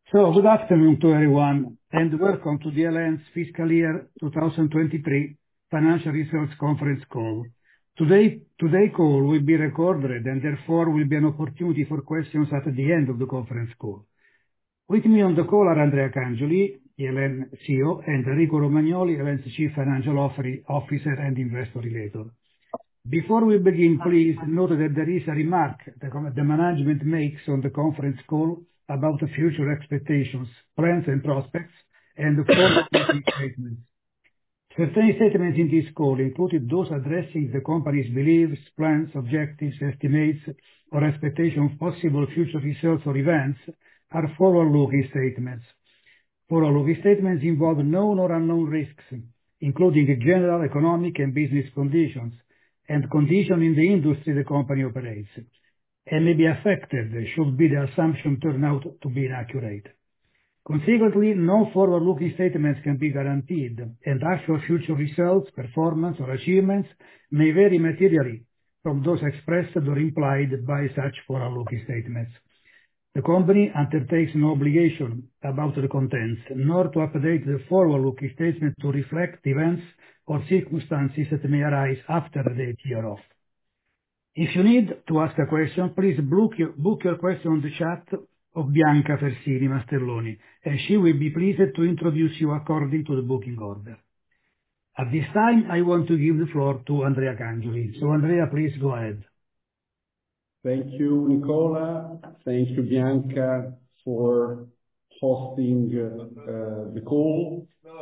So, good afternoon to everyone, and welcome to the El.En.'s Fiscal Year 2023 Financial Results Conference Call. Today's call will be recorded, and therefore will be an opportunity for questions at the end of the conference call. With me on the call are Andrea Cangioli, El.En. CEO, and Enrico Romagnoli, El.En.'s Chief Financial Officer and Investor Relations. Before we begin, please note that there is a remark that the management makes on the conference call about the future expectations, plans and prospects, and the forward-looking statements. Certain statements in this call, including those addressing the company's beliefs, plans, objectives, estimates, or expectations of possible future results or events, are forward-looking statements. Forward-looking statements involve known or unknown risks, including general economic and business conditions, and conditions in the industry the company operates, and may be affected should the assumption turn out to be inaccurate. Consequently, no forward-looking statements can be guaranteed, and actual future results, performance, or achievements may vary materially from those expressed or implied by such forward-looking statements. The company undertakes no obligation about the contents, nor to update the forward-looking statement to reflect events or circumstances that may arise after the date hereof. If you need to ask a question, please book your question on the chat of Bianca Fersini Mastelloni, and she will be pleased to introduce you according to the booking order. At this time, I want to give the floor to Andrea Cangioli. So, Andrea, please go ahead. Thank you, Nicola. Thank you, Bianca, for hosting the call.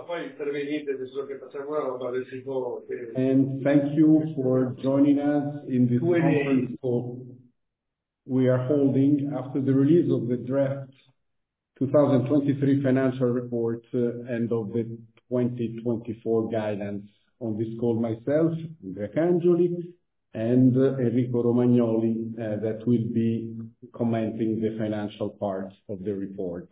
And thank you for joining us in this conference call we are holding after the release of the draft 2023 financial report and of the 2024 guidance. On this call, myself, Andrea Cangioli, and Enrico Romagnoli, that will be commenting the financial part of the report.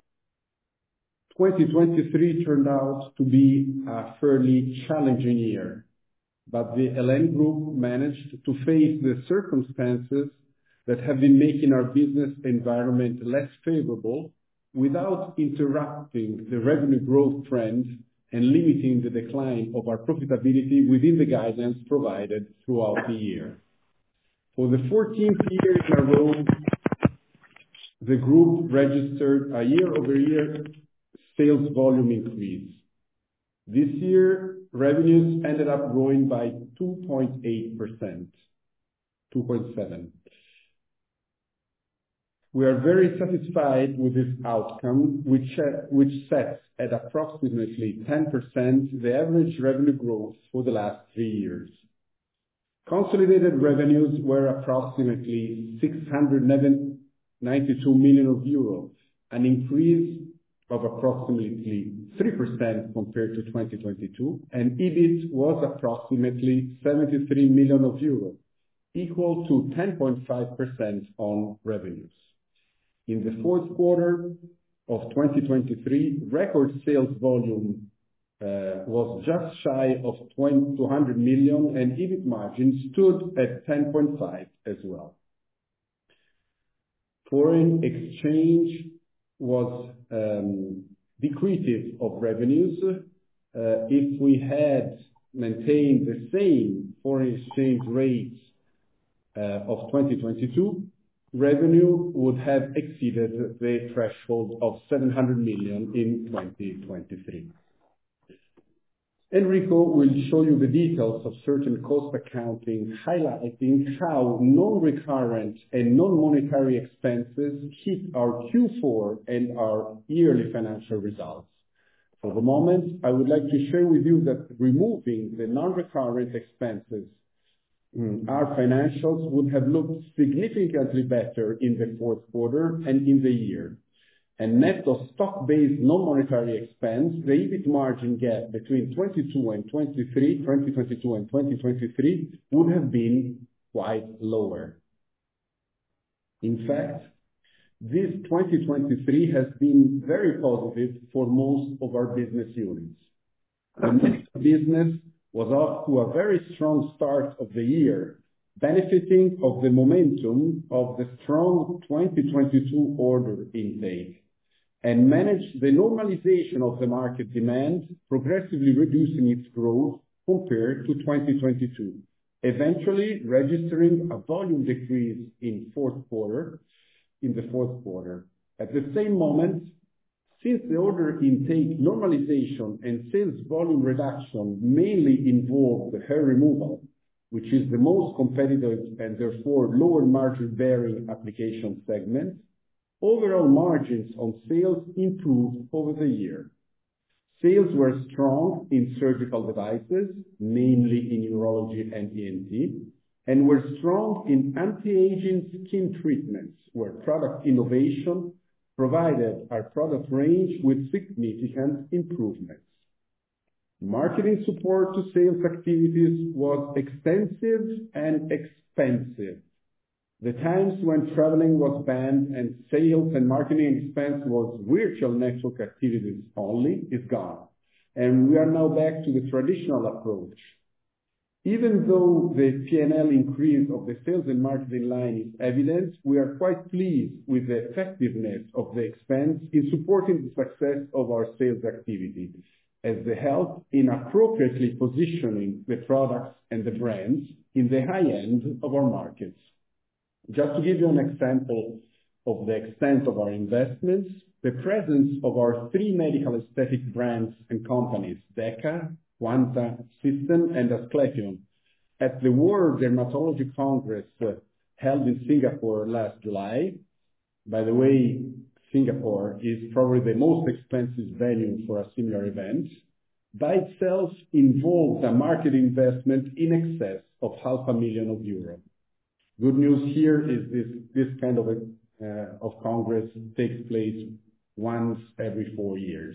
2023 turned out to be a fairly challenging year, but the El.En. Group managed to face the circumstances that have been making our business environment less favorable without interrupting the revenue growth trend and limiting the decline of our profitability within the guidance provided throughout the year. For the 14th year in a row, the group registered a year-over-year sales volume increase. This year, revenues ended up growing by 2.8%, 2.7%. We are very satisfied with this outcome, which sets at approximately 10% the average revenue growth for the last 3 years. Consolidated revenues were approximately 692 million euros, an increase of approximately 3% compared to 2022, and EBIT was approximately 73 million euros, equal to 10.5% on revenues. In the fourth quarter of 2023, record sales volume was just shy of 200 million, and EBIT margin stood at 10.5% as well. Foreign exchange was decreative of revenues. If we had maintained the same foreign exchange rates of 2022, revenue would have exceeded the threshold of 700 million in 2023. Enrico will show you the details of certain cost accounting, highlighting how non-recurrent and non-monetary expenses hit our Q4 and our yearly financial results. For the moment, I would like to share with you that removing the non-recurrent expenses, our financials would have looked significantly better in the fourth quarter and in the year. And net of stock-based non-monetary expense, the EBIT margin gap between 2022 and 2023 would have been quite lower. In fact, this 2023 has been very positive for most of our business units. The medical business was off to a very strong start of the year, benefiting of the momentum of the strong 2022 order intake. and managed the normalization of the market demand, progressively reducing its growth compared to 2022, eventually registering a volume decrease in the fourth quarter. At the same moment, since the order intake normalization and sales volume reduction mainly involved the hair removal, which is the most competitive and therefore lower margin bearing application segment, overall margins on sales improved over the year. Sales were strong in surgical devices, mainly in urology and ENT, and were strong in anti-aging skin treatments, where product innovation provided our product range with significant improvements. Marketing support to sales activities was extensive and expensive. The times when traveling was banned and sales and marketing expense was virtual network activities only is gone, and we are now back to the traditional approach. Even though the P&L increase of the sales and marketing line is evident, we are quite pleased with the effectiveness of the expense in supporting the success of our sales activity, as they help in appropriately positioning the products and the brands in the high end of our markets. Just to give you an example of the extent of our investments, the presence of our three medical aesthetic brands and companies, DEKA, Quanta System, and Asclepion, at the World Dermatology Congress held in Singapore last July. By the way, Singapore is probably the most expensive venue for a similar event, by itself involved a market investment in excess of €500,000. Good news here is this kind of congress takes place once every 4 years.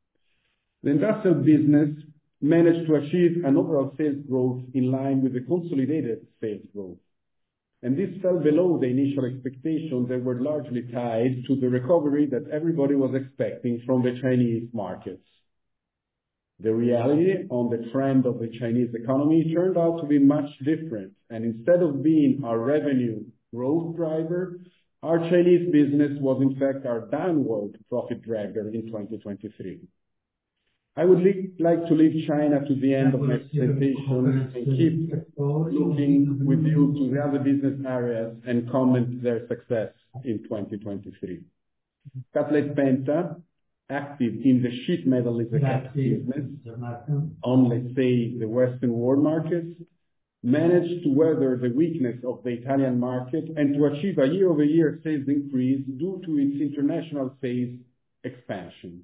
The industrial business managed to achieve an overall sales growth in line with the consolidated sales growth. And this fell below the initial expectations that were largely tied to the recovery that everybody was expecting from the Chinese markets. The reality on the trend of the Chinese economy turned out to be much different, and instead of being our revenue growth driver, our Chinese business was in fact our downward profit dragger in 2023. I would like to leave China to the end of my presentation and keep looking with you to the other business areas and comment their success in 2023. Cutlite Penta, active in the sheet metal lithography business on, let's say, the Western world markets, managed to weather the weakness of the Italian market and to achieve a year-over-year sales increase due to its international sales expansion.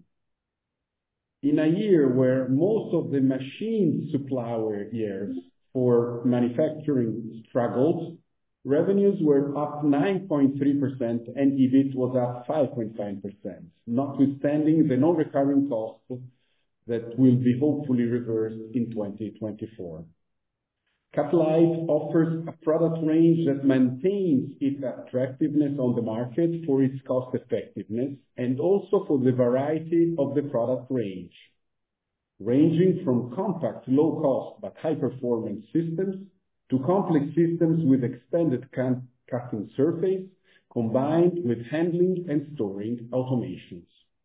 In a year where most of the machine suppliers for manufacturing struggled, revenues were up 9.3% and EBIT was up 5.5%, notwithstanding the non-recurring costs that will be hopefully reversed in 2024. Cutlite offers a product range that maintains its attractiveness on the market for its cost effectiveness and also for the variety of the product range, ranging from compact, low cost but high performance systems to complex systems with extended cutting surface combined with handling and storing automations.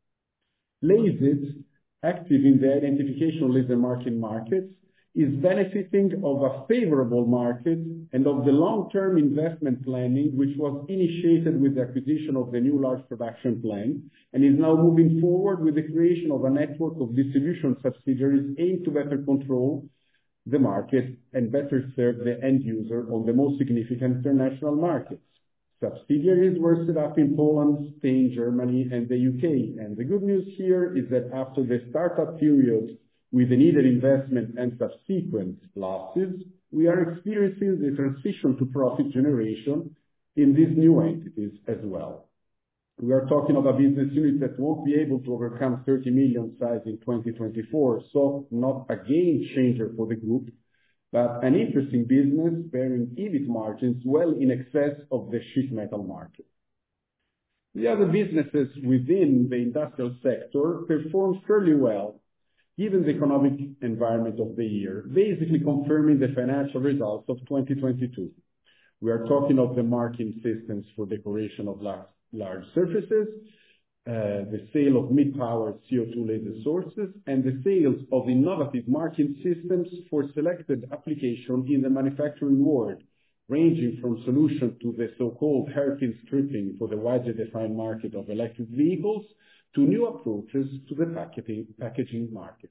Lasit, active in the identification laser marking markets, is benefiting of a favorable market and of the long-term investment planning, which was initiated with the acquisition of the new large production plant, and is now moving forward with the creation of a network of distribution subsidiaries aimed to better control the market and better serve the end user on the most significant international markets. Subsidiaries were set up in Poland, Spain, Germany, and the UK. And the good news here is that after the startup period with the needed investment and subsequent losses, we are experiencing the transition to profit generation in these new entities as well. We are talking of a business unit that won't be able to overcome 30 million size in 2024, so not a game changer for the group, but an interesting business bearing EBIT margins well in excess of the sheet metal market. The other businesses within the industrial sector performed fairly well, given the economic environment of the year, basically confirming the financial results of 2022. We are talking of the marking systems for decoration of large surfaces, the sale of mid-power CO2 laser sources, and the sales of innovative marking systems for selected applications in the manufacturing world, ranging from solutions to the so-called hairpin stripping for the widely defined market of electric vehicles to new approaches to the packaging markets.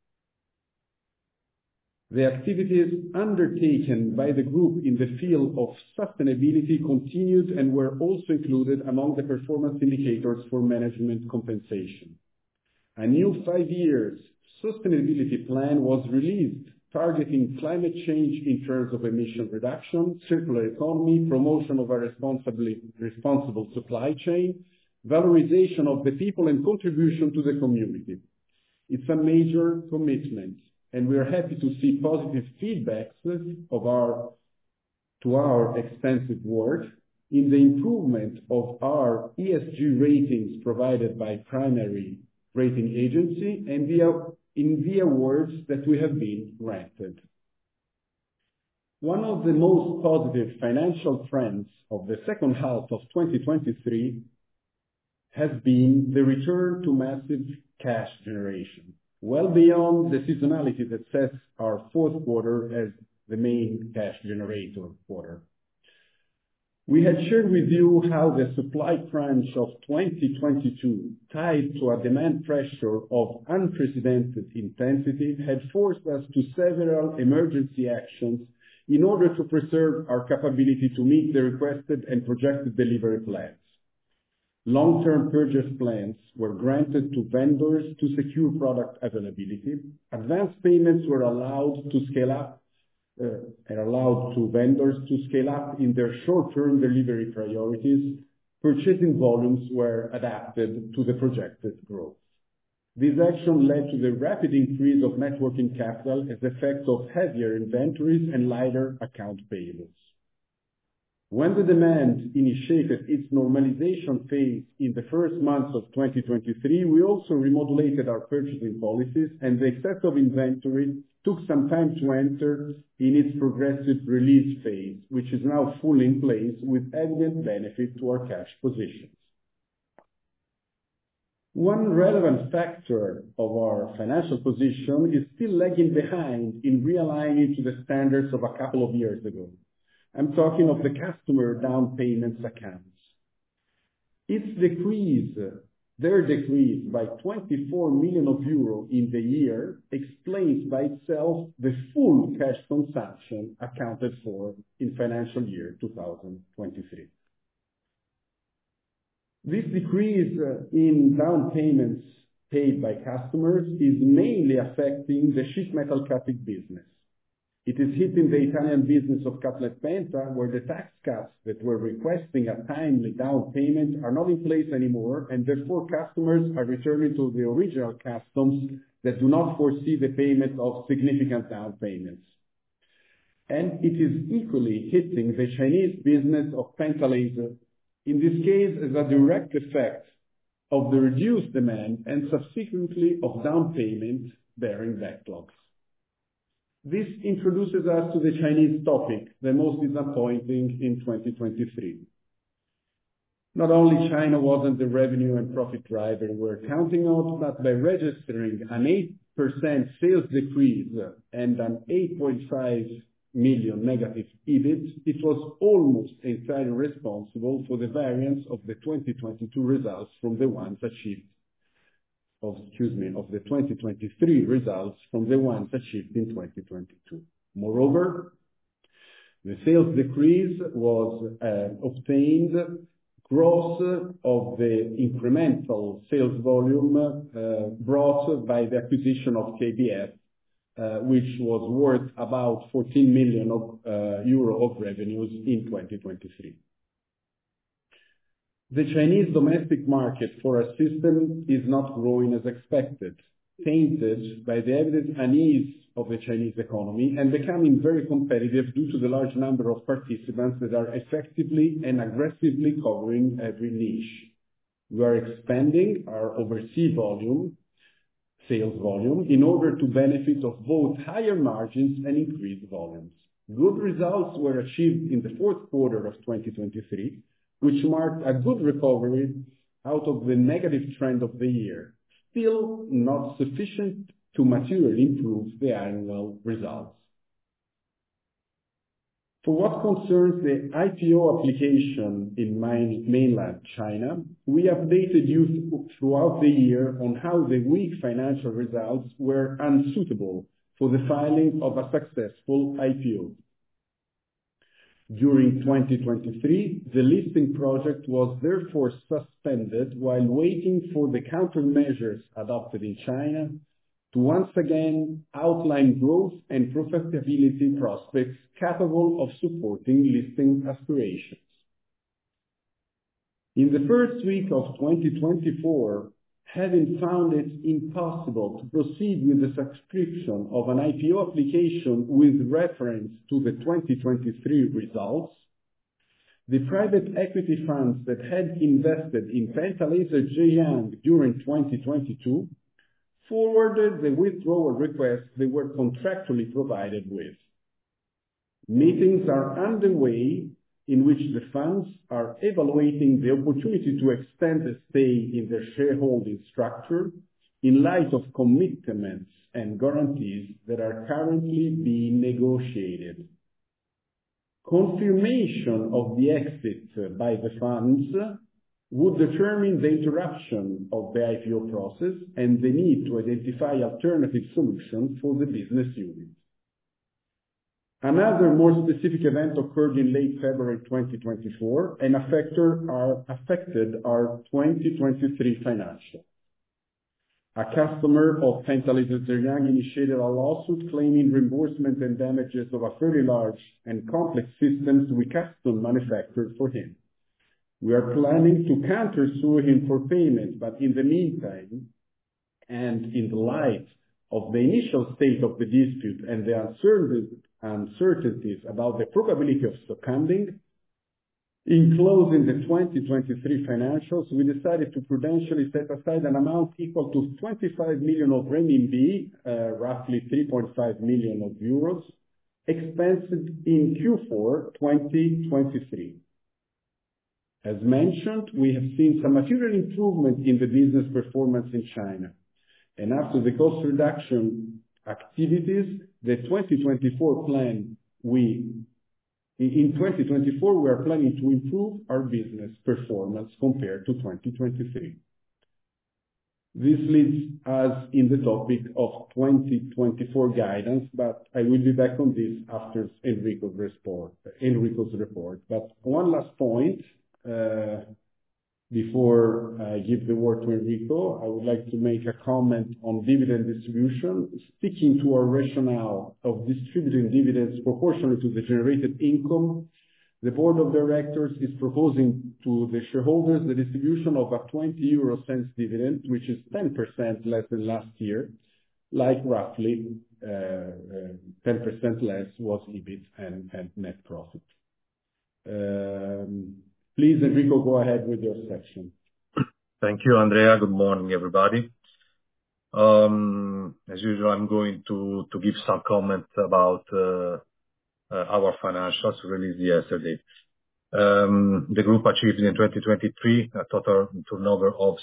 The activities undertaken by the group in the field of sustainability continued and were also included among the performance indicators for management compensation. A new 5-year sustainability plan was released, targeting climate change in terms of emission reduction, circular economy, promotion of a responsible supply chain, valorization of the people, and contribution to the community. It's a major commitment, and we are happy to see positive feedbacks to our extensive work in the improvement of our ESG ratings provided by primary rating agency and in the awards that we have been granted. One of the most positive financial trends of the second half of 2023 has been the return to massive cash generation, well beyond the seasonality that sets our fourth quarter as the main cash generator quarter. We had shared with you how the supply crunch of 2022, tied to a demand pressure of unprecedented intensity, had forced us to several emergency actions in order to preserve our capability to meet the requested and projected delivery plans. Long-term purchase plans were granted to vendors to secure product availability. Advance payments were allowed to scale up vendors to scale up in their short-term delivery priorities. Purchasing volumes were adapted to the projected growth. This action led to the rapid increase of net working capital as effect of heavier inventories and lighter account payables. When the demand initiated its normalization phase in the first months of 2023, we also remodulated our purchasing policies, and the excess of inventory took some time to enter in its progressive release phase, which is now fully in place with evident benefit to our cash positions. One relevant factor of our financial position is still lagging behind in realigning to the standards of a couple of years ago. I'm talking of the customer down payments accounts. Their decrease by 24 million euro in the year explains by itself the full cash consumption accounted for in financial year 2023. This decrease in down payments paid by customers is mainly affecting the sheet metal cutting business. It is hitting the Italian business of Cutlite Penta, where the tax cuts that were requesting a timely down payment are not in place anymore, and therefore customers are returning to the original customs that do not foresee the payment of significant down payments. And it is equally hitting the Chinese business of Penta Laser, in this case as a direct effect of the reduced demand and subsequently of down payment bearing backlogs. This introduces us to the Chinese topic, the most disappointing in 2023. Not only China wasn't the revenue and profit driver we're counting on, but by registering an 8% sales decrease and an 8.5 million negative EBIT, it was almost entirely responsible for the variance of the 2022 results from the ones achieved of the 2023 results from the ones achieved in 2022. Moreover, the sales decrease was obtained gross of the incremental sales volume brought by the acquisition of KBF, which was worth about 14 million euro of revenues in 2023. The Chinese domestic market for our system is not growing as expected, tainted by the evident unease of the Chinese economy and becoming very competitive due to the large number of participants that are effectively and aggressively covering every niche. We are expanding our overseas sales volume, in order to benefit of both higher margins and increased volumes. Good results were achieved in the fourth quarter of 2023, which marked a good recovery out of the negative trend of the year, still not sufficient to materially improve the annual results. For what concerns the IPO application in mainland China, we updated you throughout the year on how the weak financial results were unsuitable for the filing of a successful IPO. During 2023, the listing project was therefore suspended while waiting for the countermeasures adopted in China to once again outline growth and profitability prospects capable of supporting listing aspirations. In the first week of 2024, having found it impossible to proceed with the subscription of an IPO application with reference to the 2023 results, the private equity funds that had invested in Penta Laser Zhejiang during 2022 forwarded the withdrawal request they were contractually provided with. Meetings are underway in which the funds are evaluating the opportunity to extend the stay in their shareholding structure in light of commitments and guarantees that are currently being negotiated. Confirmation of the exit by the funds would determine the interruption of the IPO process and the need to identify alternative solutions for the business unit. Another more specific event occurred in late February 2024 and affected our 2023 financials. A customer of Penta Laser Zhejiang initiated a lawsuit claiming reimbursement and damages of a very large and complex systems we custom manufactured for him. We are planning to counter-sue him for payment, but in the meantime, and in the light of the initial state of the dispute and the uncertainties about the probability of succumbing, in closing the 2023 financials, we decided to prudentially set aside an amount equal to 25 million of renminbi, roughly 3.5 million euros, expensed in Q4 2023. As mentioned, we have seen some material improvement in the business performance in China. And after the cost reduction activities, the 2024 plan, in 2024, we are planning to improve our business performance compared to 2023. This leads us in the topic of 2024 guidance, but I will be back on this after Enrico's report. But one last point, before I give the word to Enrico, I would like to make a comment on dividend distribution. Sticking to our rationale of distributing dividends proportionally to the generated income, the board of directors is proposing to the shareholders the distribution of a 0.20 dividend, which is 10% less than last year, like roughly 10% less was EBIT and net profit. Please, Enrico, go ahead with your section. Thank you, Andrea. Good morning, everybody. As usual, I'm going to give some comments about our financials released yesterday. The group achieved in 2023 a total turnover of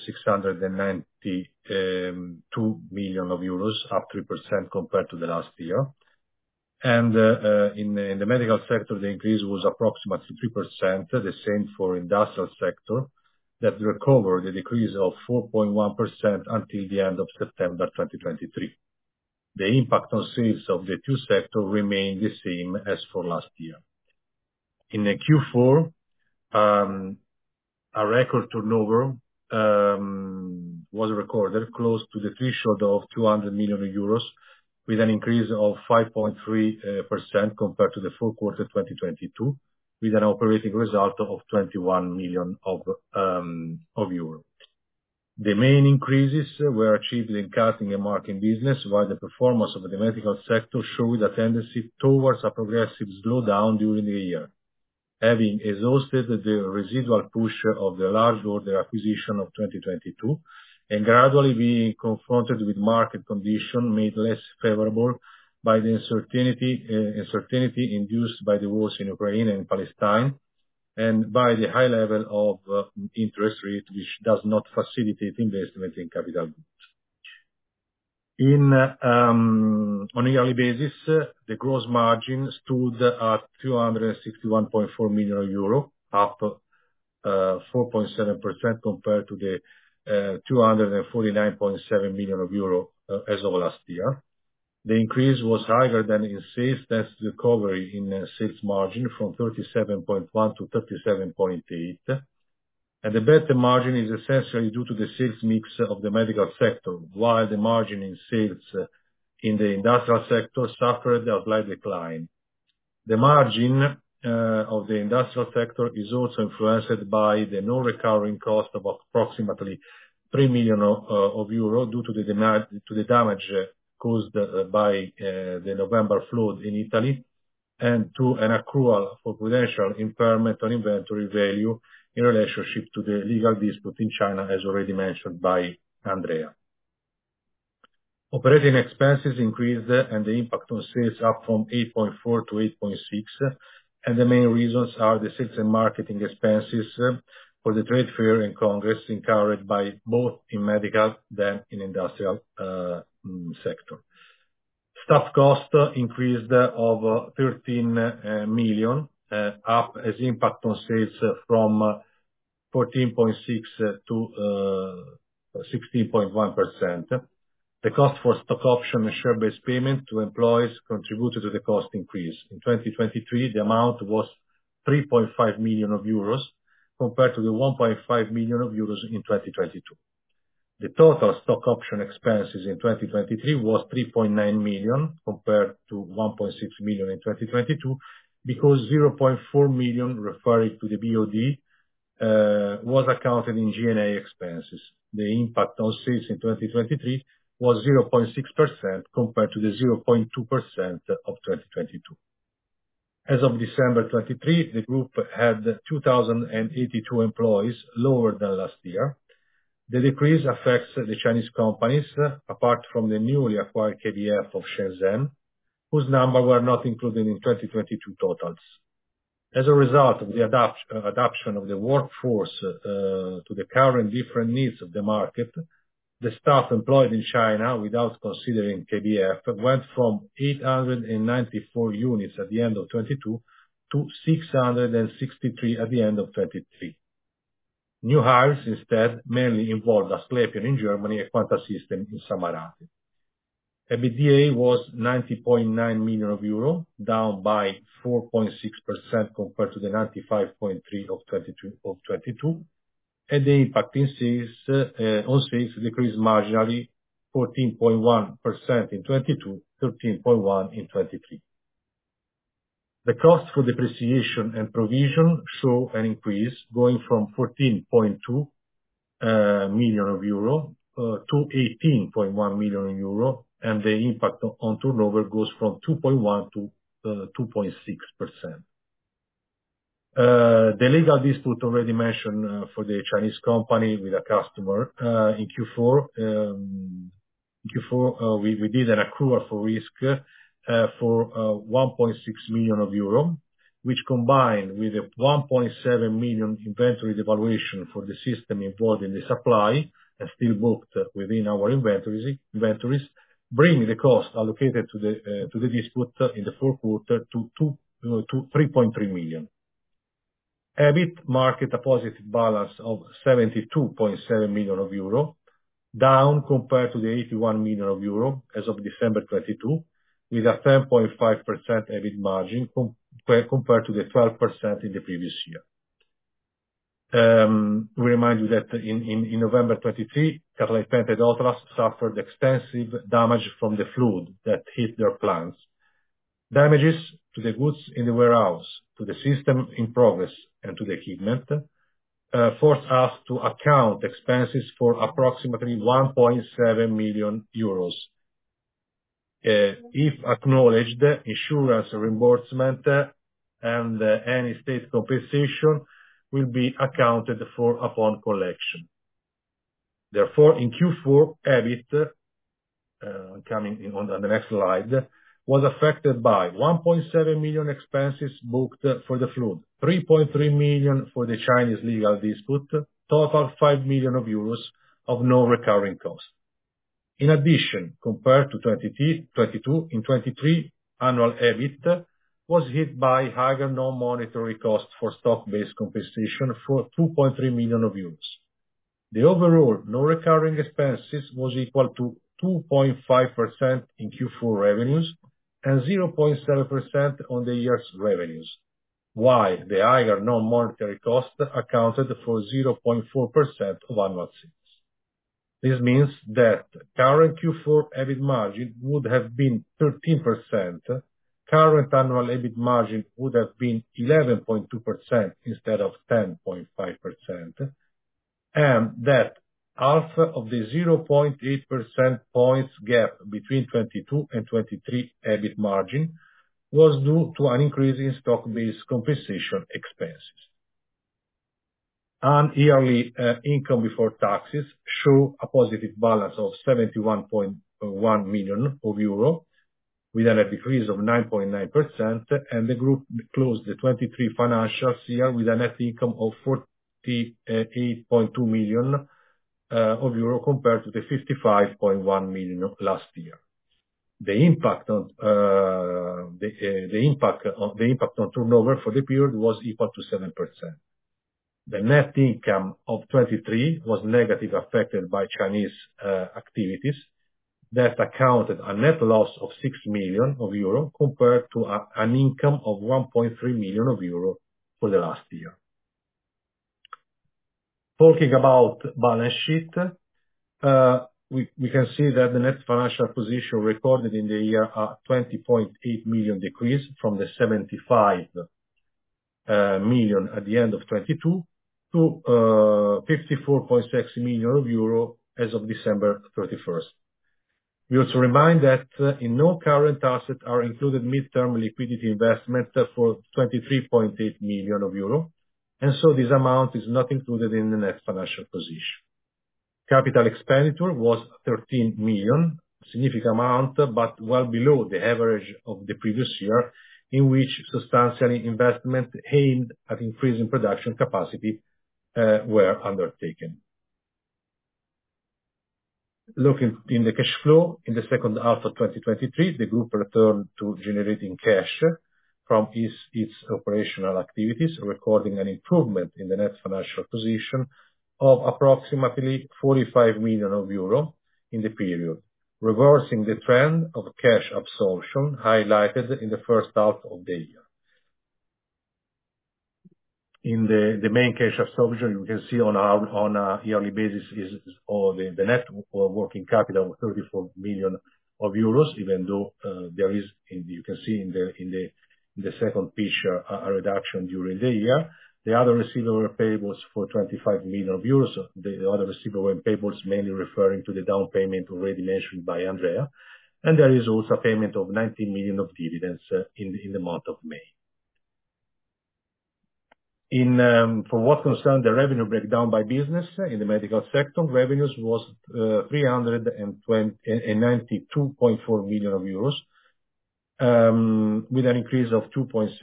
692 million euros, up 3% compared to the last year. And in the medical sector, the increase was approximately 3%, the same for industrial sector, that recovered a decrease of 4.1% until the end of September 2023. The impact on sales of the two sectors remained the same as for last year. In the Q4, a record turnover was recorded close to the threshold of 200 million euros, with an increase of 5.3% compared to the full quarter 2022, with an operating result of 21 million euro. The main increases were achieved in cutting and marking business, while the performance of the medical sector showed a tendency towards a progressive slowdown during the year, having exhausted the residual push of the large order acquisition of 2022, and gradually being confronted with market conditions made less favorable by the uncertainty induced by the wars in Ukraine and Palestine, and by the high level of interest rate, which does not facilitate investment in capital goods. On a yearly basis, the gross margin stood at 261.4 million euro, up 4.7% compared to the 249.7 million euro as of last year. The increase was higher than in sales, thanks to the recovery in sales margin from 37.1% to 37.8%. And the better margin is essentially due to the sales mix of the medical sector, while the margin in sales in the industrial sector suffered a slight decline. The margin of the industrial sector is also influenced by the non-recurring cost of approximately 3 million euro due to the damage caused by the November flood in Italy, and to an accrual for prudential impairment on inventory value in relationship to the legal dispute in China, as already mentioned by Andrea. Operating expenses increased, and the impact on sales up from 8.4 to 8.6, and the main reasons are the sales and marketing expenses for the trade fair and congress incurred by both in medical than in industrial sector. Staff cost increased of 13 million, up as impact on sales from 14.6 to 16.1%. The cost for stock option and share-based payment to employees contributed to the cost increase. In 2023, the amount was 3.5 million euros, compared to the 1.5 million euros in 2022. The total stock option expenses in 2023 was 3.9 million, compared to 1.6 million in 2022, because 0.4 million, referring to the BOD, was accounted in G&A expenses. The impact on sales in 2023 was 0.6%, compared to the 0.2% of 2022. As of December 2023, the group had 2,082 employees, lower than last year. The decrease affects the Chinese companies, apart from the newly acquired KBF of Shenzhen, whose number were not included in 2022 totals. As a result of the adaptation of the workforce to the current different needs of the market, the staff employed in China, without considering KBF, went from 894 units at the end of 2022 to 663 at the end of 2023. New hires, instead, mainly involved Asclepion in Germany and Quanta System in Samarate. EBITDA was 90.9 million euro, down by 4.6% compared to the 95.3 of 2022, and the impact in sales on sales decreased marginally, 14.1% in 2022, 13.1% in 2023. The cost for depreciation and provision show an increase, going from 14.2 million euro to 18.1 million euro, and the impact on turnover goes from 2.1% to 2.6%. The legal dispute already mentioned for the Chinese company with a customer in Q4, we did an accrual for risk for 1.6 million euro, which combined with a 1.7 million inventory devaluation for the system involved in the supply and still booked within our inventories, bring the cost allocated to the dispute in the fourth quarter to 3.3 million. EBIT marked a positive balance of 72.7 million euro, down compared to the 81 million euro as of December 2022, with a 10.5% EBIT margin compared to the 12% in the previous year. We remind you that in November 2023, Cutlite Penta and Otlas suffered extensive damage from the flood that hit their plants. Damages to the goods in the warehouse, to the system in progress, and to the equipment forced us to account expenses for approximately 1.7 million euros. If acknowledged, insurance reimbursement and any state compensation will be accounted for upon collection. Therefore, in Q4, EBIT, coming in on the next slide, was affected by 1.7 million expenses booked for the flood, 3.3 million for the Chinese legal dispute, total 5 million euros of non-recurring costs. In addition, compared to 2022, in 2023, annual EBIT was hit by higher non-monetary costs for stock-based compensation for 2.3 million euros. The overall non-recurring expenses was equal to 2.5% in Q4 revenues and 0.7% on the year's revenues, while the higher non-monetary costs accounted for 0.4% of annual sales. This means that current Q4 EBIT margin would have been 13%, current annual EBIT margin would have been 11.2% instead of 10.5%, and that half of the 0.8% points gap between 22 and 23 EBIT margin was due to an increase in stock-based compensation expenses. And yearly income before taxes show a positive balance of 71.1 million euro, with a decrease of 9.9%, and the group closed the 23 financial year with a net income of 48.2 million euro compared to the 55.1 million last year. The impact on turnover for the period was equal to 7%. The net income of 23 was negatively affected by Chinese activities that accounted a net loss of 6 million euro compared to an income of 1.3 million euro for the last year. Talking about balance sheet, we can see that the net financial position recorded in the year a 20.8 million decrease from the 75 million at the end of 22 to 54.6 million euro as of December 31st. We also remind that in no current assets are included midterm liquidity investment for 23.8 million euro, and so this amount is not included in the net financial position. Capital expenditure was 13 million, significant amount, but well below the average of the previous year, in which substantial investment aimed at increasing production capacity were undertaken. Looking in the cash flow, in the second half of 2023, the group returned to generating cash from its operational activities, recording an improvement in the net financial position of approximately 45 million euro in the period, reversing the trend of cash absorption highlighted in the first half of the year. In the main cash absorption, you can see on a yearly basis is the net working capital of 34 million euros, even though there is, you can see in the second picture, a reduction during the year. The other receivable payables for 25 million euros, the other receivable and payables mainly referring to the down payment already mentioned by Andrea, and there is also a payment of 19 million of dividends in the month of May. For what concerns the revenue breakdown by business, in the medical sector, revenues was 392.4 million euros, with an increase of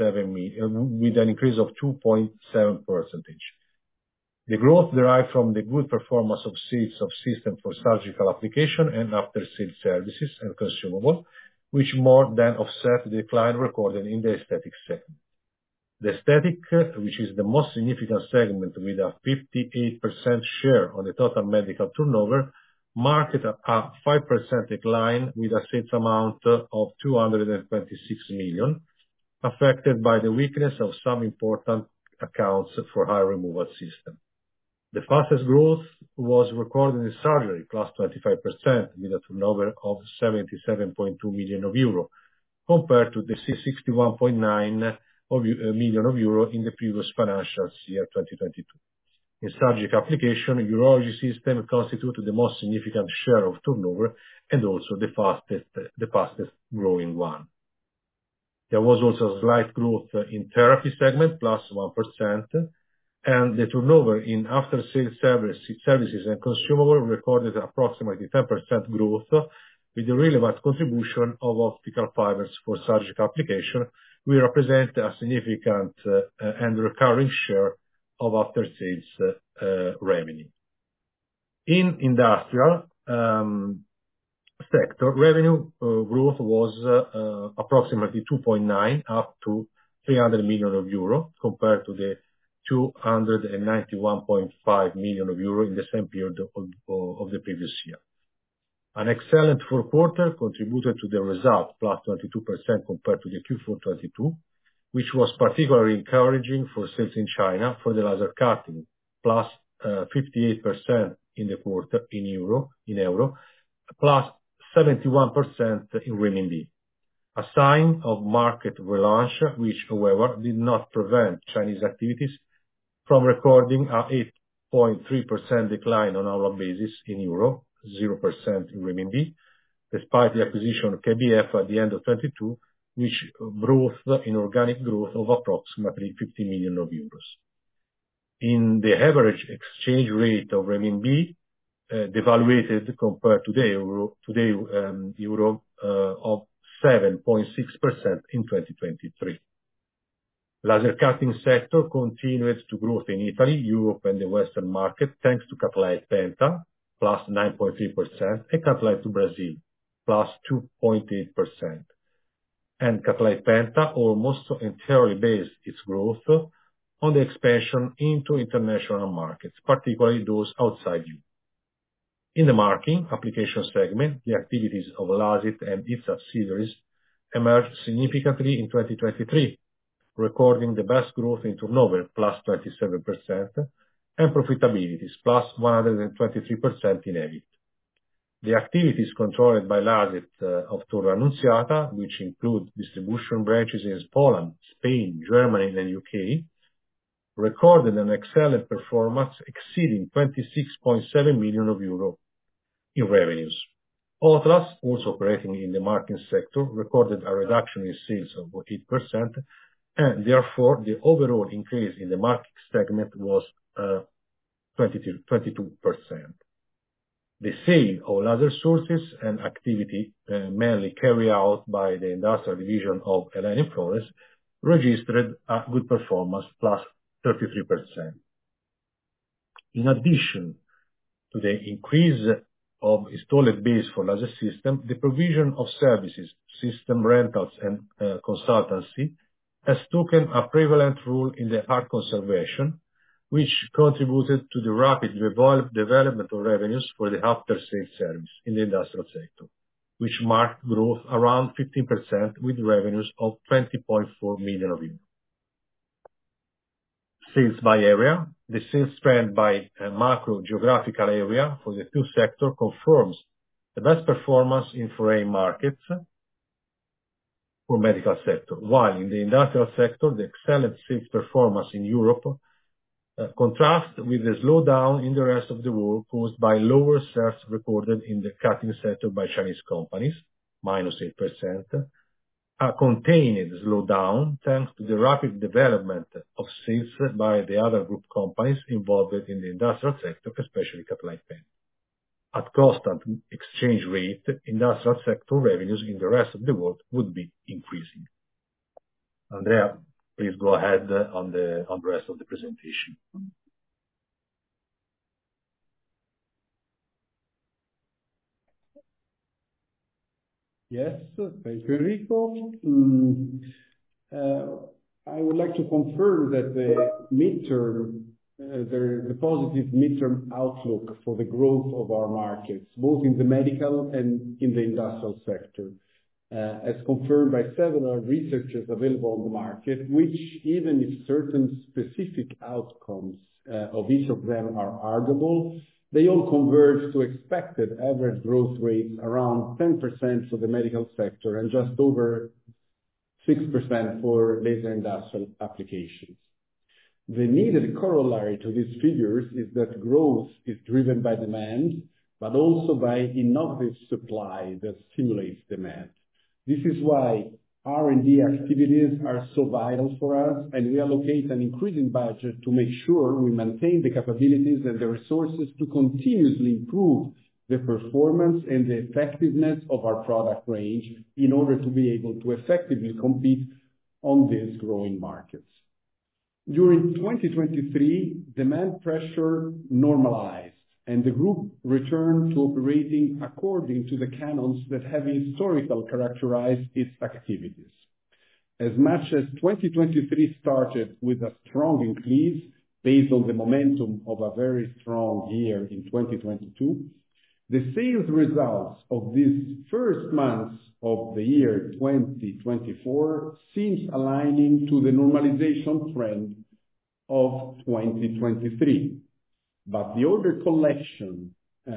2.7%. The growth derived from the good performance of sales of systems for surgical application and after-sales services and consumable, which more than offset the decline recorded in the aesthetic segment. The aesthetic, which is the most significant segment with a 58% share on the total medical turnover, marked a 5% decline with a sales amount of 226 million, affected by the weakness of some important accounts for hair removal system. The fastest growth was recorded in surgery, plus 25%, with a turnover of 77.2 million euro, compared to the 61.9 million euro in the previous financial year, 2022. In surgical application, urology system constituted the most significant share of turnover and also the fastest growing one. There was also a slight growth in therapy segment, plus 1%, and the turnover in after-sales services and consumable recorded approximately 10% growth, With the relevant contribution of optical fibers for surgical application, we represent a significant and recurring share of after-sales revenue. In industrial sector, revenue growth was approximately 2.9, up to 300 million euro, compared to the 291.5 million euro in the same period of the previous year. An excellent fourth quarter contributed to the result, plus 22% compared to the Q4 2022, which was particularly encouraging for sales in China for the laser cutting, plus 58% in the quarter in euro, plus 71% in renminbi. A sign of market relaunch, which, however, did not prevent Chinese activities from recording a 8.3% decline on our basis in euro, 0% in renminbi, despite the acquisition of KBF at the end of 2022, which brought in organic growth of approximately 50 million euros. In the average exchange rate of renminbi, devaluated compared to the euro of 7.6% in 2023. Laser cutting sector continued to grow in Italy, Europe, and the Western market, thanks to Cutlite Penta, plus 9.3%, and Cutlite to Brazil, plus 2.8%. And Cutlite Penta almost entirely based its growth on the expansion into international markets, particularly those outside Europe. In the marking application segment, the activities of Lasit and its subsidiaries emerged significantly in 2023, recording the best growth in turnover, plus 27%, and profitabilities, plus 123% in EBIT. The activities controlled by Lasit of Torre Annunziata, which include distribution branches in Poland, Spain, Germany, and UK, recorded an excellent performance exceeding 26.7 million euro in revenues. Otlas, also operating in the marking sector, recorded a reduction in sales of 8%, and therefore the overall increase in the marking segment was 22%. The sale of laser sources and activity mainly carried out by the industrial division of El.En. Flores registered a good performance, plus 33%. In addition to the increase of installed base for laser system, the provision of services, system rentals, and consultancy has taken a prevalent role in the art conservation, which contributed to the rapid development of revenues for the after-sales service in the industrial sector, which marked growth around 15% with revenues of 20.4 million euros. Sales by area. The sales trend by macro geographical area for the two sector confirms the best performance in foreign markets for medical sector, while in the industrial sector, the excellent sales performance in Europe contrast with the slowdown in the rest of the world caused by lower sales recorded in the cutting sector by Chinese companies, minus 8%, a contained slowdown thanks to the rapid development of sales by the other group companies involved in the industrial sector, especially Cutlite Penta. At constant exchange rate, industrial sector revenues in the rest of the world would be increasing. Andrea, please go ahead on the rest of the presentation. Yes, thank you, Enrico. I would like to confirm that the positive midterm outlook for the growth of our markets, both in the medical and in the industrial sector, as confirmed by several researchers available on the market, which even if certain specific outcomes of each of them are arguable, they all converge to expected average growth rates around 10% for the medical sector and just over 6% for laser industrial applications. The needed corollary to these figures is that growth is driven by demand, but also by innovative supply that stimulates demand. This is why R&D activities are so vital for us, and we allocate an increasing budget to make sure we maintain the capabilities and the resources to continuously improve the performance and the effectiveness of our product range in order to be able to effectively compete on these growing markets. During 2023, demand pressure normalized, and the group returned to operating according to the canons that have historically characterized its activities. As much as 2023 started with a strong increase based on the momentum of a very strong year in 2022, the sales results of these first months of the year 2024 seems aligning to the normalization trend of 2023. But the order collection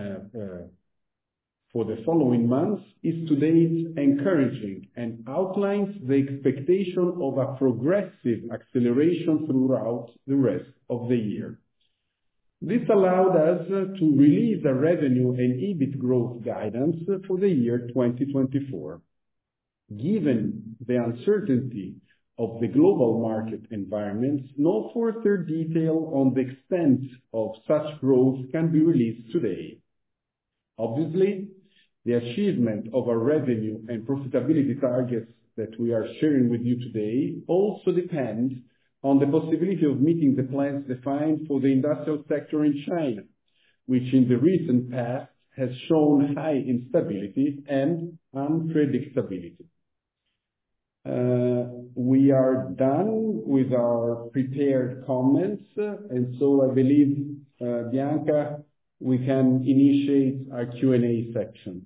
for the following months is to date encouraging and outlines the expectation of a progressive acceleration throughout the rest of the year. This allowed us to release a revenue and EBIT growth guidance for the year 2024. Given the uncertainty of the global market environment, no further detail on the extent of such growth can be released today. Obviously, the achievement of our revenue and profitability targets that we are sharing with you today also depends on the possibility of meeting the plans defined for the industrial sector in China, which in the recent past has shown high instability and unpredictability. We are done with our prepared comments, and so I believe, Bianca, we can initiate our Q&A section.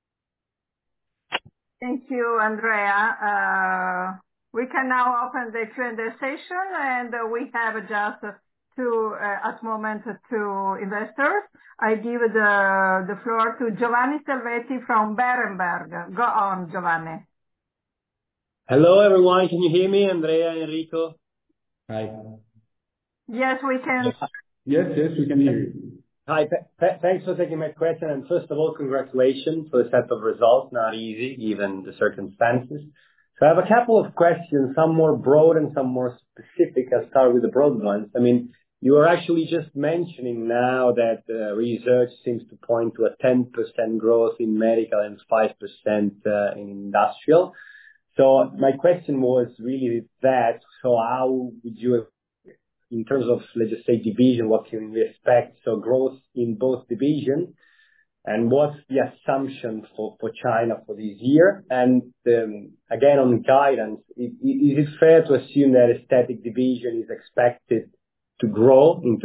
Thank you, Andrea. We can now open the Q&A session, and we have just at the moment two investors. I give the floor to Giovanni Selvetti from Berenberg. Go on, Giovanni. Hello, everyone. Can you hear me, Andrea, Enrico? Hi. Yes, we can. Yes, we can hear you. Hi. Thanks for taking my question. And first of all, congratulations for the set of results. Not easy, given the circumstances. So I have a couple of questions, some more broad and some more specific. I'll start with the broad ones. I mean, you are actually just mentioning now that research seems to point to a 10% growth in medical and 5% in industrial. So my question was really that, so how would you, in terms of, let's just say, division, what can we expect? So growth in both divisions, and what's the assumption for China for this year? And again, on guidance, is it fair to assume that aesthetic division is expected to grow in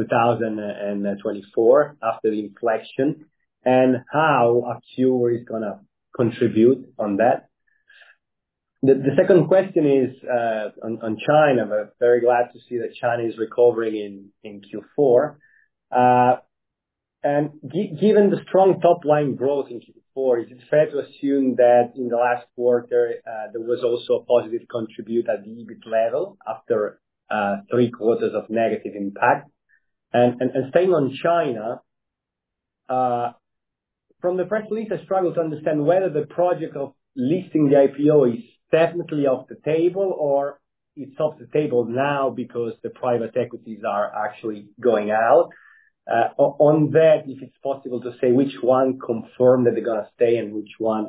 2024 after the inflection? And how Accure is going to contribute on that? The second question is on China. I'm very glad to see that China is recovering in Q4. And given the strong top-line growth in Q4, is it fair to assume that in the last quarter there was also a positive contribution at the EBIT level after 3 quarters of negative impact? And staying on China, from the press release, I struggle to understand whether the project of listing the IPO is definitely off the table, or it's off the table now because the private equities are actually going out. On that, if it's possible to say which one confirmed that they're going to stay and which one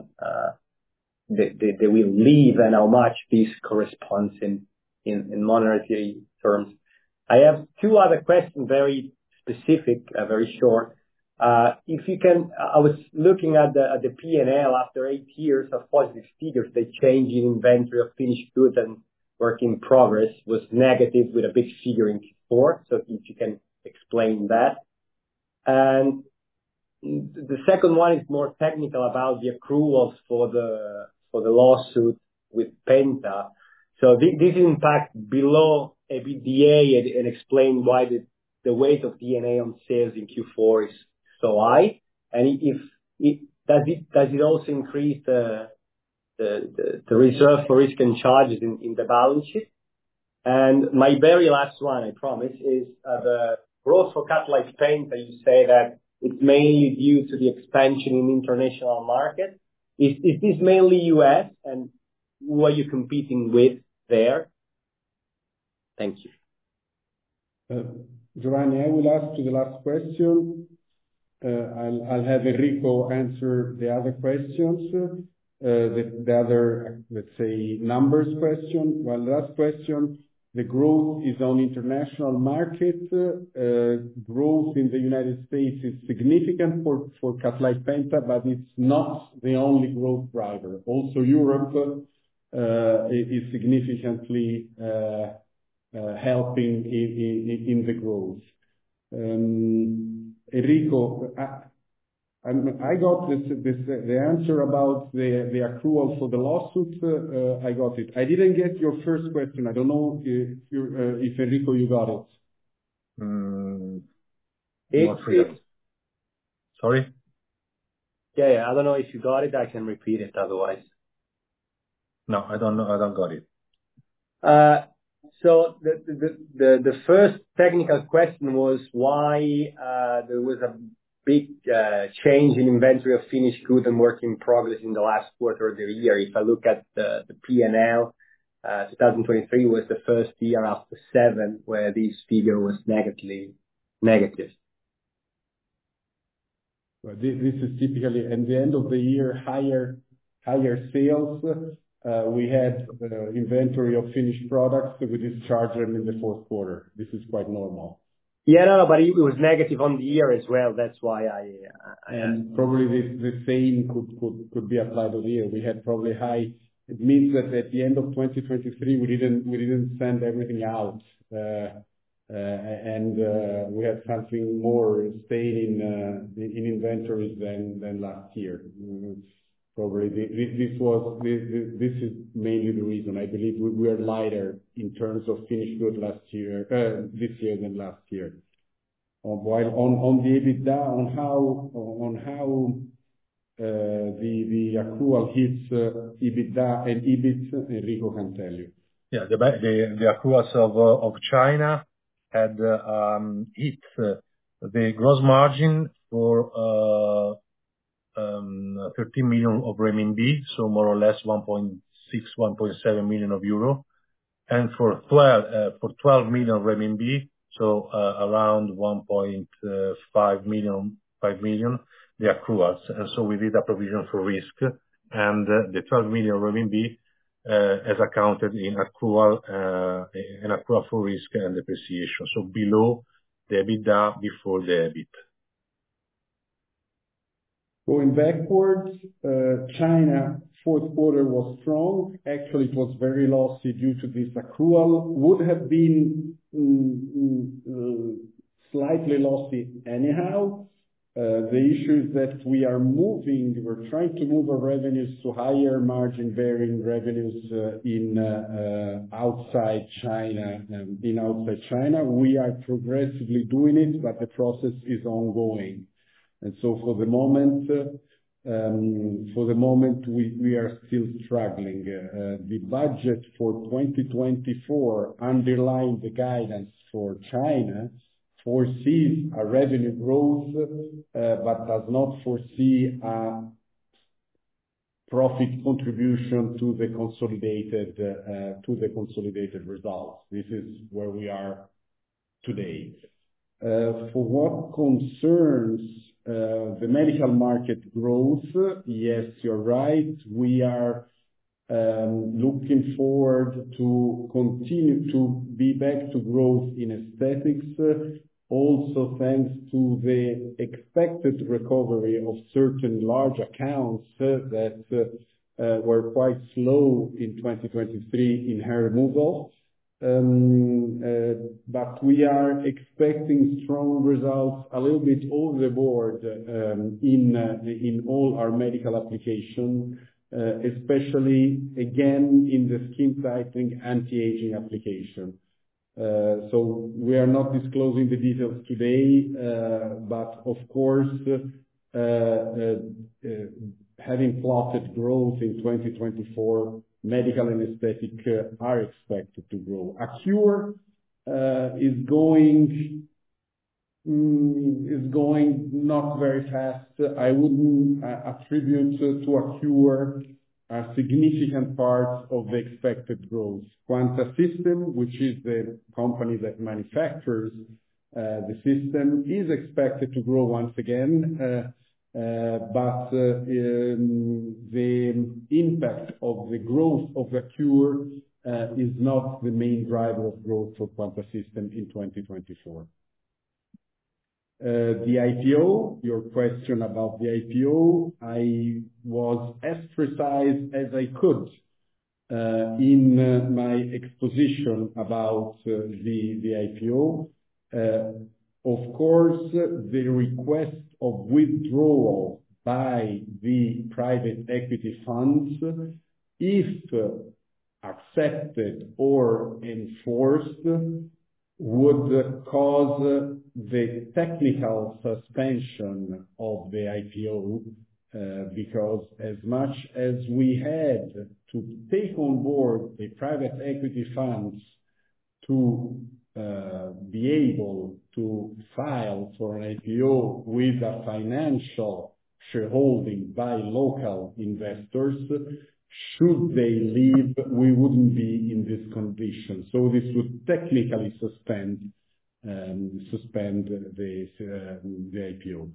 they will leave, and how much this corresponds in monetary terms. I have 2 other questions, very specific, very short. If you can, I was looking at the P&L after 8 years of positive figures. The change in inventory of finished goods and work in progress was negative with a big figure in Q4. So if you can explain that. And the second one is more technical about the accruals for the lawsuit with Penta. So this impact below EBITDA and explain why the weight of D&A on sales in Q4 is so high. And does it also increase the reserve for risk and charges in the balance sheet? And my very last one, I promise, is the growth for Cutlite Penta. You say that it's mainly due to the expansion in international market. Is this mainly US, and who are you competing with there? Thank you. Giovanni, I will ask you the last question. I'll have Enrico answer the other questions, the other, let's say, numbers question. Well, last question, the growth is on international market. Growth in the United States is significant for Cutlite Penta, but it's not the only growth driver. Also, Europe is significantly helping in the growth. Enrico, I got the answer about the accrual for the lawsuit. I got it. I didn't get your first question. I don't know if Enrico, you got it. Not really. Sorry? Yeah. I don't know if you got it. I can repeat it otherwise. No, I don't know. I don't got it. So the first technical question was why there was a big change in inventory of finished goods and work in progress in the last quarter of the year. If I look at the P&L, 2023 was the first year after 7 where this figure was negative. Well, this is typically at the end of the year, higher sales. We had inventory of finished products, so we discharge them in the fourth quarter. This is quite normal. Yeah, no, but it was negative on the year as well. That's why And probably the same could be applied on the year. We had probably high. It means that at the end of 2023, we didn't send everything out. And we had something more staying in inventories than last year. Probably this is mainly the reason. I believe we are lighter in terms of finished goods this year than last year. While on the EBITDA, on how the accrual hits EBITDA and EBIT, Enrico can tell you. Yeah, the accruals of China had hit the gross margin for 13 million RMB, so more or less 1.7 million euro. And for 12 million RMB, so around 1.5 million, the accruals. And so we did a provision for risk, and the 12 million RMB as accounted in accrual, an accrual for risk and depreciation, so below the EBITDA before the EBIT. Going backwards, China fourth quarter was strong. Actually, it was very lossy due to this accrual. Would have been slightly lossy anyhow. The issue is that we're trying to move our revenues to higher margin bearing revenues in outside China. We are progressively doing it, but the process is ongoing. And so for the moment, we are still struggling. The budget for 2024, underlying the guidance for China, foresees a revenue growth, but does not foresee a profit contribution to the consolidated results. This is where we are today. For what concerns the medical market growth, yes, you're right. We are looking forward to continue to be back to growth in aesthetics, also thanks to the expected recovery of certain large accounts that were quite slow in 2023 in hair removal. But we are expecting strong results a little bit over the board in all our medical applications, especially again in the skin tightening anti-aging application. So we are not disclosing the details today, but of course, having plotted growth in 2024, medical and aesthetic are expected to grow. Accure is going not very fast. I wouldn't attribute to Accure a significant part of the expected growth. Quanta System, which is the company that manufactures The system is expected to grow once again, but the impact of the growth of Accure is not the main driver of growth for Quanta System in 2024. The IPO, your question about the IPO, I was as precise as I could in my exposition about the IPO. Of course, the request of withdrawal by the private equity funds, if accepted or enforced, would cause the technical suspension of the IPO, because as much as we had to take on board the private equity funds to be able to file for an IPO with a financial shareholding by local investors, should they leave, we wouldn't be in this condition. So this would technically suspend the IPO.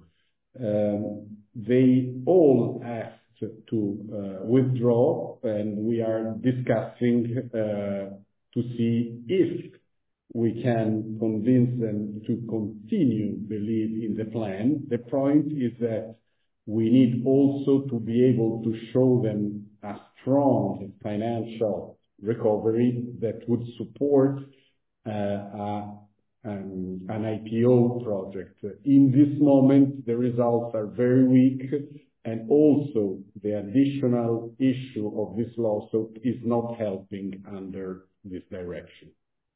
They all asked to withdraw, and we are discussing to see if we can convince them to continue believe in the plan. The point is that we need also to be able to show them a strong financial recovery that would support an IPO project. In this moment, the results are very weak, and also the additional issue of this lawsuit is not helping under this direction.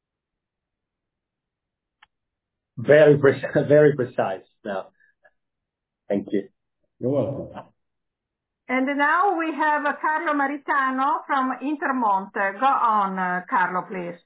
Very precise now. Thank you. You're welcome. And now we have Carlo Maritano from Intermonte. Go on, Carlo, please.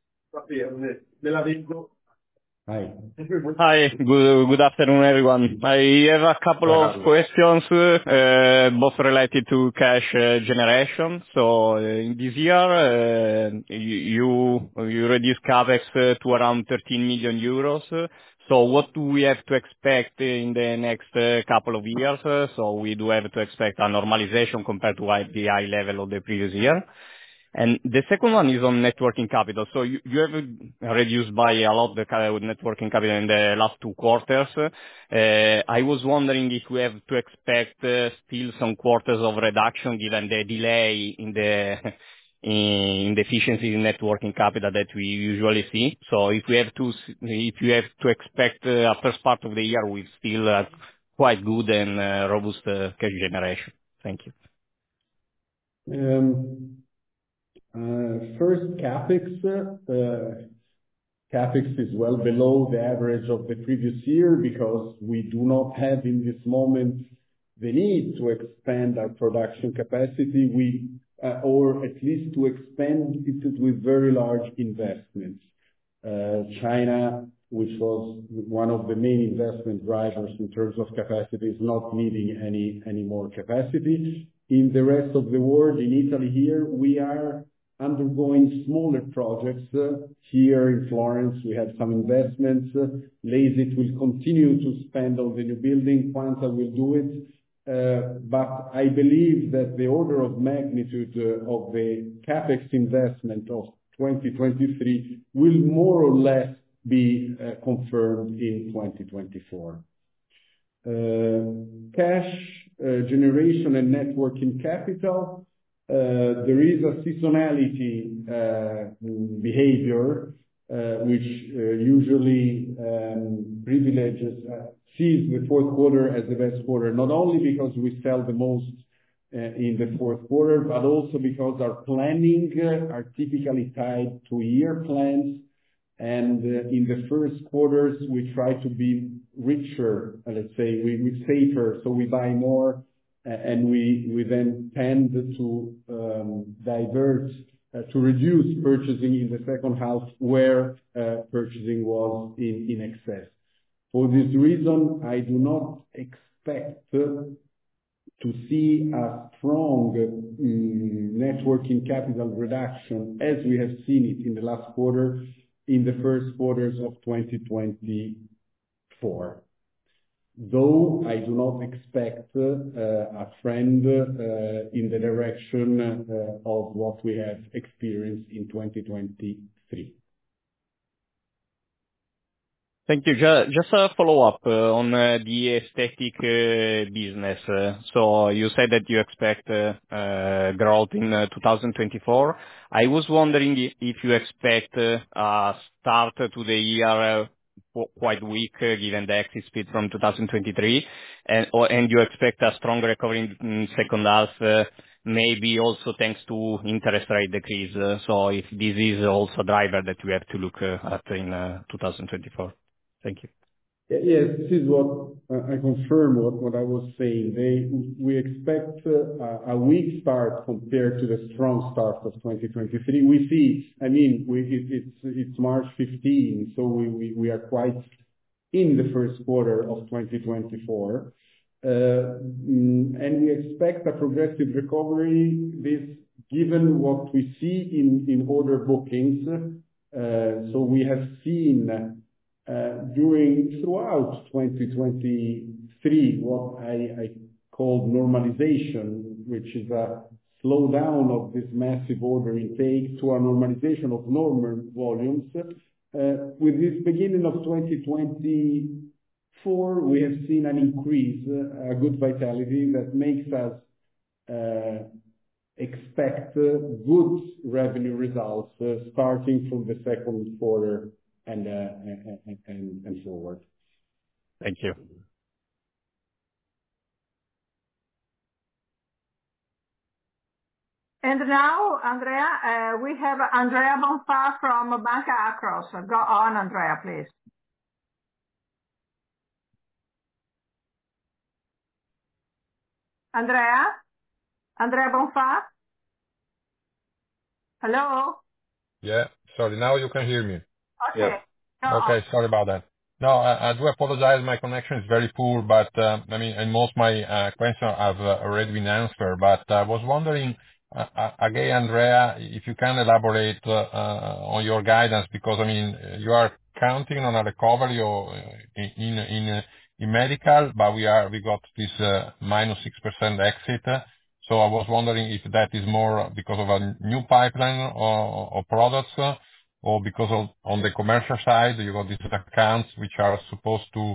Hi. Hi, good afternoon, everyone. I have a couple of questions, both related to cash generation. So in this year, you reduced CapEx to around 13 million euros. So what do we have to expect in the next couple of years? So we do have to expect a normalization compared to the high level of the previous year. And the second one is on net working capital. So you have reduced by a lot the net working capital in the last 2 quarters. I was wondering if we have to expect still some quarters of reduction given the delay in the efficiency in net working capital that we usually see. So if you have to expect a first part of the year with still quite good and robust cash generation. Thank you. First, CapEx. CapEx is well below the average of the previous year because we do not have in this moment the need to expand our production capacity. Or at least to expand it with very large investments. China, which was one of the main investment drivers in terms of capacity, is not needing any more capacity. In the rest of the world, in Italy here, we are undergoing smaller projects. Here in Florence, we have some investments. Lasit will continue to spend on the new building. Quanta will do it. But I believe that the order of magnitude of the CapEx investment of 2023 will more or less be confirmed in 2024. Cash generation and net working capital. There is a seasonality behavior which usually sees the fourth quarter as the best quarter, not only because we sell the most in the fourth quarter, but also because our planning are typically tied to year plans. And in the first quarters, we try to be richer, let's say, we safer, so we buy more, and we then tend to divert, to reduce purchasing in the second half where purchasing was in excess. For this reason, I do not expect to see a strong net working capital reduction as we have seen it in the last quarter, in the first quarters of 2024. 2024. Though I do not expect a trend in the direction of what we have experienced in 2023. Thank you. Just a follow-up on the aesthetic business. So you said that you expect growth in 2024. I was wondering if you expect a start to the year quite weak, given the exit speed from 2023, and you expect a strong recovery in second half, maybe also thanks to interest rate decrease. So if this is also a driver that we have to look at in 2024. Thank you. Yes, this is what I confirm what I was saying. We expect a weak start compared to the strong start of 2023. We see, I mean, it's March 15, so we are quite in the first quarter of 2024. And we expect a progressive recovery, this given what we see in order bookings. So we have seen throughout 2023, what I call normalization, which is a slowdown of this massive order intake to a normalization of normal volumes. With this beginning of 2024, we have seen an increase, a good vitality that makes us expect good revenue results starting from the second quarter and forward. Thank you. And now, Andrea, we have Andrea Bonfà from Banca Akros. Go on, Andrea, please. Andrea Bonfà? Hello? Yeah, sorry, now you can hear me. Okay. Yeah. Okay, sorry about that. No, I do apologize. My connection is very poor, but I mean, and most of my questions have already been answered. But I was wondering, again, Andrea, if you can elaborate on your guidance, because I mean, you are counting on a recovery or in medical, but we got this -6% exit. So I was wondering if that is more because of a new pipeline or products, or because of on the commercial side, you got these accounts which are supposed to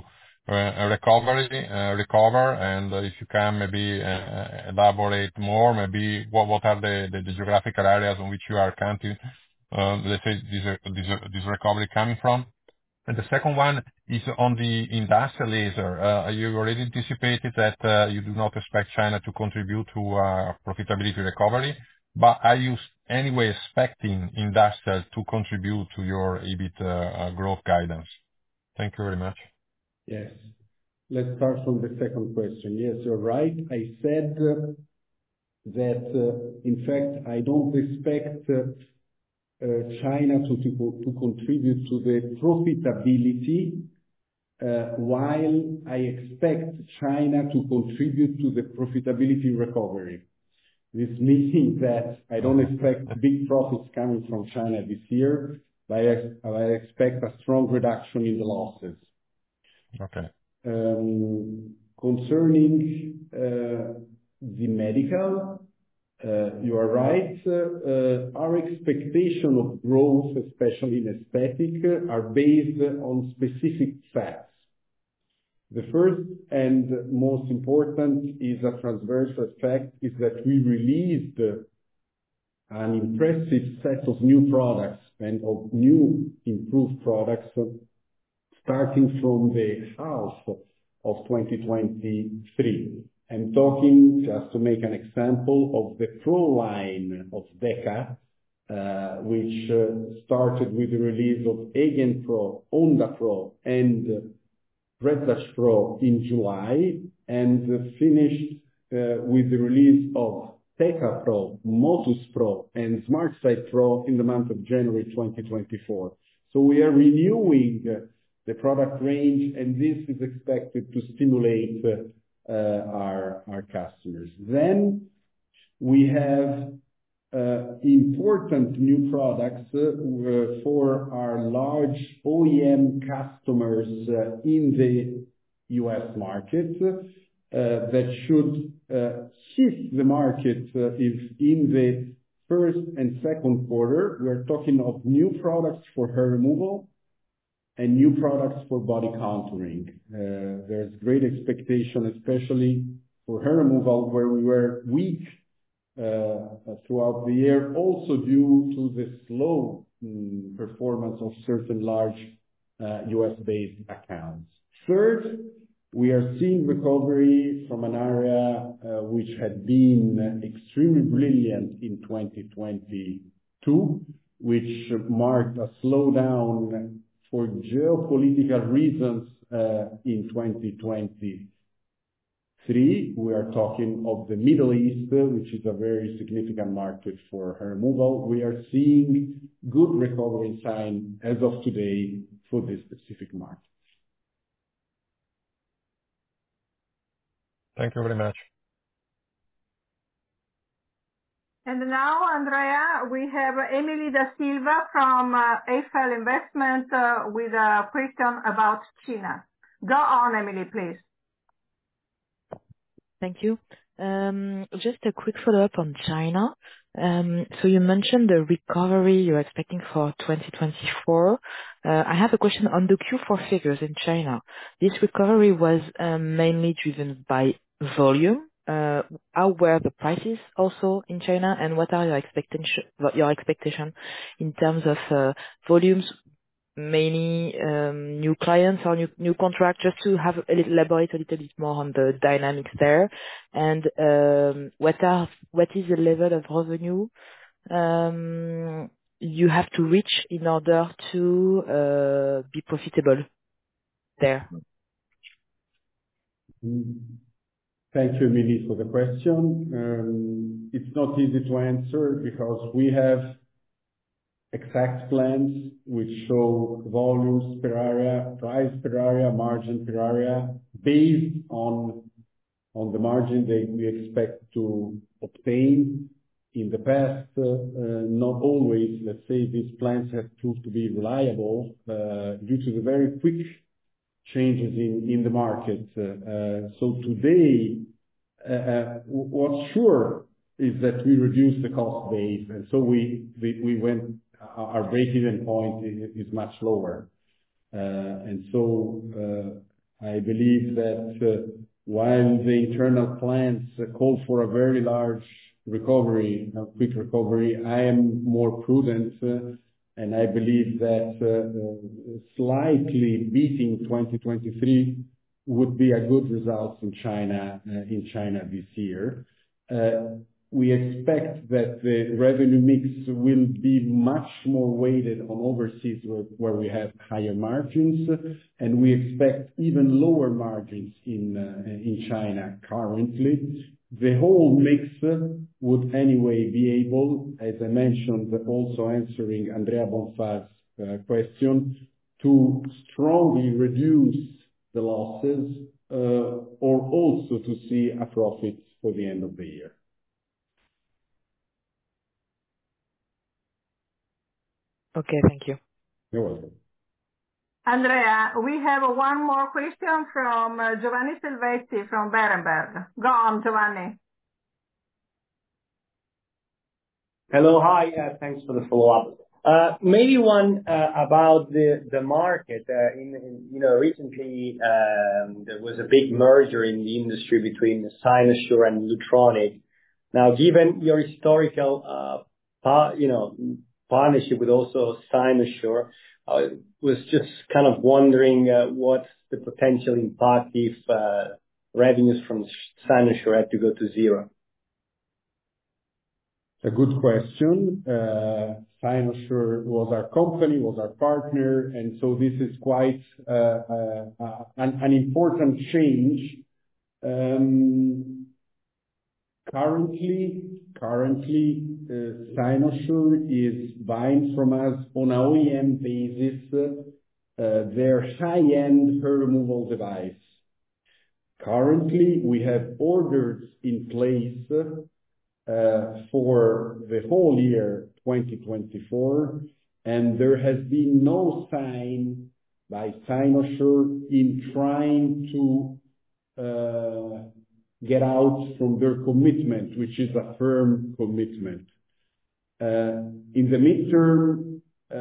recover, and if you can maybe elaborate more, maybe what are the geographical areas on which you are counting, let's say, this recovery coming from? And the second one is on the industrial laser. You already anticipated that you do not expect China to contribute to profitability recovery, but are you anyway expecting industrial to contribute to your EBIT growth guidance? Thank you very much. Yes. Let's start from the second question. Yes, you're right. I said that, in fact, I don't expect China to contribute to the profitability, while I expect China to contribute to the profitability recovery. This means that I don't expect big profits coming from China this year, but I expect a strong reduction in the losses. Okay. Concerning the medical, you are right. Our expectation of growth, especially in aesthetic, are based on specific facts. The first and most important is a transversal fact, is that we released an impressive set of new products and of new improved products starting from the half of 2023. I'm talking, just to make an example, of the Pro line of DEKA, which started with the release of Again Pro, Onda Pro, and RedTouch Pro in July, and finished with the release of Theta Pro, Motus Pro, and SmartSight Pro in the month of January 2024. So we are renewing the product range, and this is expected to stimulate our customers. Then we have important new products for our large OEM customers in the U.S. market that should hit the market in the first and second quarter. We're talking of new products for hair removal and new products for body contouring. There's great expectation, especially for hair removal, where we were weak throughout the year, also due to the slow performance of certain large U.S.-based accounts. Third, we are seeing recovery from an area which had been extremely brilliant in 2022, which marked a slowdown for geopolitical reasons in 2023. We are talking of the Middle East, which is a very significant market for hair removal. We are seeing good recovery sign as of today for this specific market. Thank you very much. And now, Andrea, we have Emily Da Silva from Eiffel Investment with a question about China. Go on, Emily, please. Thank you. Just a quick follow-up on China. So you mentioned the recovery you're expecting for 2024. I have a question on the Q4 figures in China. This recovery was mainly driven by volume. How were the prices also in China, and what are your expectation in terms of volumes, mainly new clients or new contracts, just to elaborate a little bit more on the dynamics there? And what is the level of revenue you have to reach in order to be profitable there? Thank you, Emily, for the question. It's not easy to answer because we have exact plans which show volumes per area, price per area, margin per area, based on the margin that we expect to obtain. In the past, not always, let's say, these plans have proved to be reliable due to the very quick changes in the market. So today, what's sure is that we reduced the cost base, and so we went, our break-even point is much lower. And so I believe that while the internal plans call for a very large recovery, a quick recovery, I am more prudent, and I believe that slightly beating 2023 would be a good result in China this year. We expect that the revenue mix will be much more weighted on overseas, where we have higher margins, and we expect even lower margins in China currently. The whole mix would anyway be able, as I mentioned, also answering Andrea Bonfà's question, to strongly reduce the losses, or also to see a profit for the end of the year. Okay, thank you. You're welcome. Andrea, we have one more question from Giovanni Selvetti from Berenberg. Go on, Giovanni. Hello, hi. Thanks for the follow-up. Maybe one about the market. Recently there was a big merger in the industry between Cynosure and Lutronic. Now, given your historical partnership with also Cynosure, I was just kind of wondering what's the potential impact if revenues from Cynosure had to go to zero? A good question. Cynosure was our company, was our partner, and so this is quite an important change. Currently, Cynosure is buying from us on an OEM basis their high-end hair removal device. Currently, we have orders in place for the whole year 2024, and there has been no sign by Sinosure in trying to get out from their commitment, which is a firm commitment. In the midterm,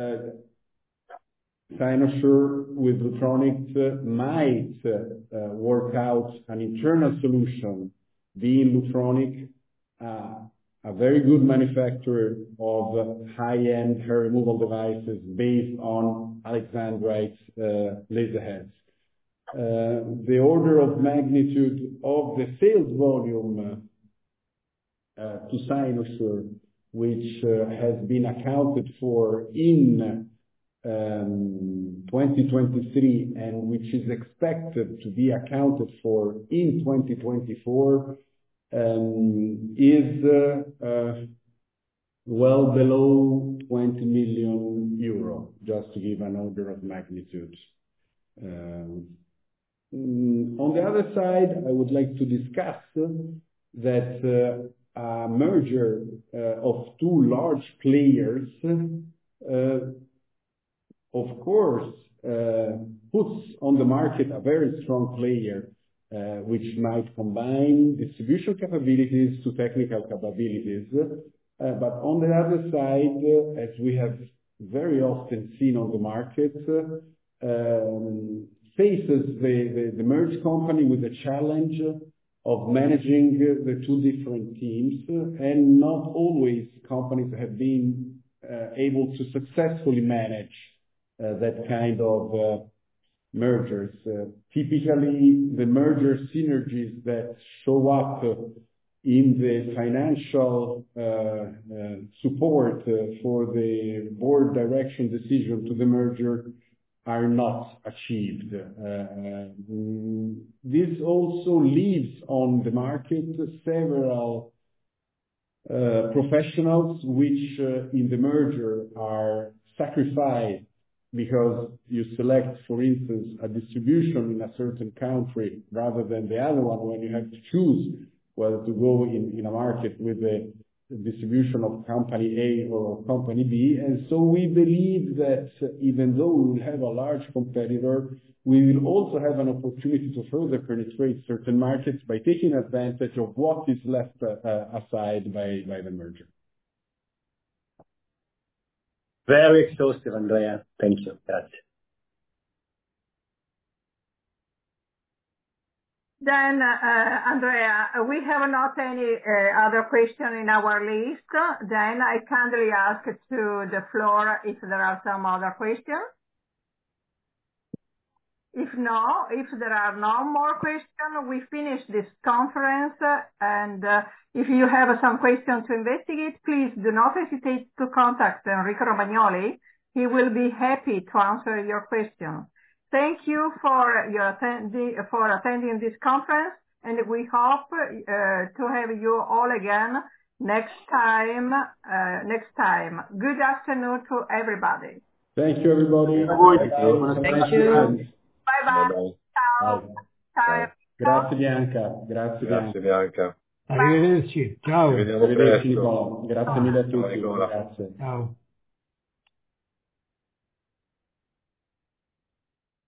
Sinosure with Lutronic might work out an internal solution, being Lutronic a very good manufacturer of high-end hair removal devices based on Alexandrite laser heads. The order of magnitude of the sales volume to Sinosure, which has been accounted for in 2023 and which is expected to be accounted for in 2024, is well below 20 million euro, just to give an order of magnitude. On the other side, I would like to discuss that a merger of two large players, of course, puts on the market a very strong player, which might combine distribution capabilities to technical capabilities. But on the other side, as we have very often seen on the market, faces the merged company with the challenge of managing the two different teams, and not always companies have been able to successfully manage that kind of mergers. Typically, the merger synergies that show up in the financial support for the board direction decision to the merger are not achieved. This also leaves on the market several professionals which in the merger are sacrificed because you select, for instance, a distribution in a certain country rather than the other one, when you have to choose whether to go in a market with the distribution of company A or company B. And so we believe that even though we will have a large competitor, we will also have an opportunity to further penetrate certain markets by taking advantage of what is left aside by the merger. Very exhaustive, Andrea. Thank you. That's it. Then, Andrea, we have not any other question in our list. Then I kindly ask to the floor if there are some other questions. If there are no more questions, we finish this conference. And if you have some questions to investigate, please do not hesitate to contact Enrico Romagnoli. He will be happy to answer your questions. Thank you for attending this conference, and we hope to have you all again next time. Good afternoon to everybody. Thank you, everybody. Thank you. Bye-bye. Ciao. Ciao. Grazie Bianca. Grazie Bianca. Arrivederci. Ciao. Arrivederci Nicola. Grazie mille a tutti. Ciao. Grazie. Ciao.